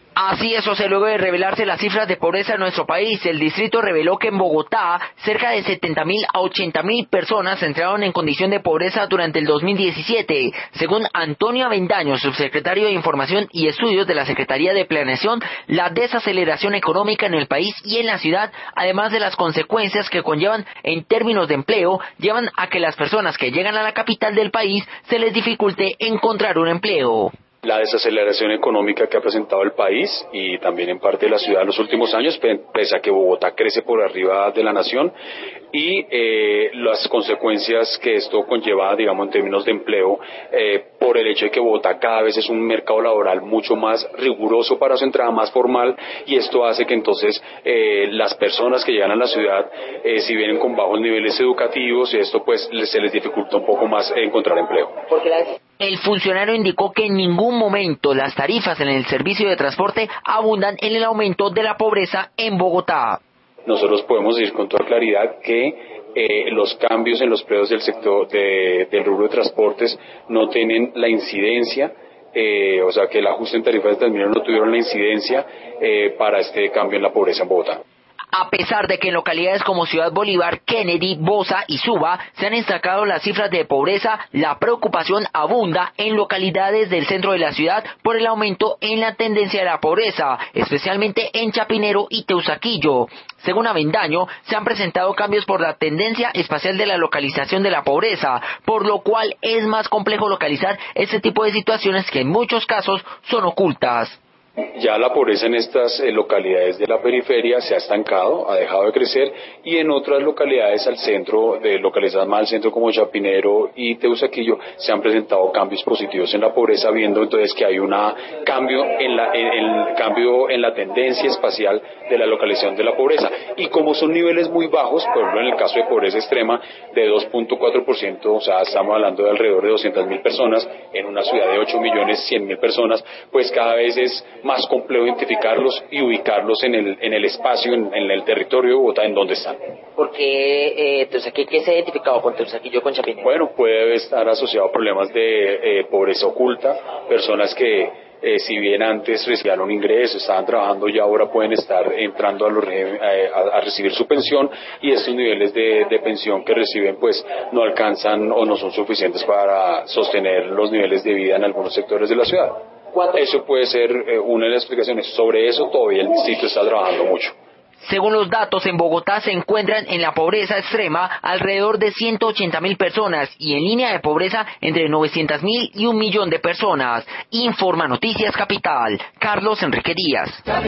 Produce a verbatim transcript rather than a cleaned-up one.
Así es, José, luego de revelarse las cifras de pobreza en nuestro país, el distrito reveló que en Bogotá cerca de setenta mil a ochenta mil personas entraron en condición de pobreza durante el dos mil diecisiete. Según Antonio Avendaño, subsecretario de Información y Estudios de la Secretaría de Planeación, la desaceleración económica en el país y en la ciudad, además de las consecuencias que conllevan en términos de empleo, llevan a que las personas que llegan a la capital del país se les dificulte encontrar un empleo. La desaceleración económica que ha presentado el país y también en parte de la ciudad en los últimos años, pese a que Bogotá crece por arriba de la nación, y eh, las consecuencias que esto conlleva, digamos, en términos de empleo, eh, por el hecho de que Bogotá cada vez es un mercado laboral mucho más riguroso para su entrada, más formal, y esto hace que entonces eh, las personas que llegan a la ciudad, eh, si vienen con bajos niveles educativos, esto pues se les dificulta un poco más encontrar empleo. Porque la... El funcionario indicó que en ningún momento las tarifas en el servicio de transporte abundan en el aumento de la pobreza en Bogotá. Nosotros podemos decir con toda claridad que eh, los cambios en los precios del sector de, del rubro de transportes no tienen la incidencia, eh, o sea que el ajuste en tarifas de Transmilenio no tuvieron la incidencia eh, para este cambio en la pobreza en Bogotá. A pesar de que en localidades como Ciudad Bolívar, Kennedy, Bosa y Suba se han destacado las cifras de pobreza, la preocupación abunda en localidades del centro de la ciudad por el aumento en la tendencia de la pobreza, especialmente en Chapinero y Teusaquillo. Según Avendaño, se han presentado cambios por la tendencia espacial de la localización de la pobreza, por lo cual es más complejo localizar este tipo de situaciones que en muchos casos son ocultas. Ya la pobreza en estas eh, localidades de la periferia se ha estancado, ha dejado de crecer, y en otras localidades al centro, de localizadas más al centro como Chapinero y Teusaquillo, se han presentado cambios positivos en la pobreza, viendo entonces que hay un cambio en la en, en, cambio en la tendencia espacial de la localización de la pobreza. Y como son niveles muy bajos, por ejemplo en el caso de pobreza extrema de dos punto cuatro por ciento, o sea, estamos hablando de alrededor de doscientas mil personas en una ciudad de ocho millones cien mil personas, pues cada vez es más complejo identificarlos y ubicarlos en el en el espacio, en, en el territorio de Bogotá, en donde están. ¿Por qué eh, Teusaquillo, qué se ha identificado con Teusaquillo, con Chapinero? Bueno, puede estar asociado a problemas de eh, pobreza oculta, personas que eh, si bien antes recibían un ingreso, estaban trabajando y ahora pueden estar entrando a, los, eh, a, a recibir su pensión, y estos niveles de, de pensión que reciben pues no alcanzan o no son suficientes para sostener los niveles de vida en algunos sectores de la ciudad. Eso puede ser eh, una de las explicaciones. Sobre eso todavía el distrito está trabajando mucho. Según los datos, en Bogotá se encuentran en la pobreza extrema alrededor de ciento ochenta mil personas y en línea de pobreza entre novecientas mil y un millón de personas. Informa Noticias Capital. Carlos Enrique Díaz.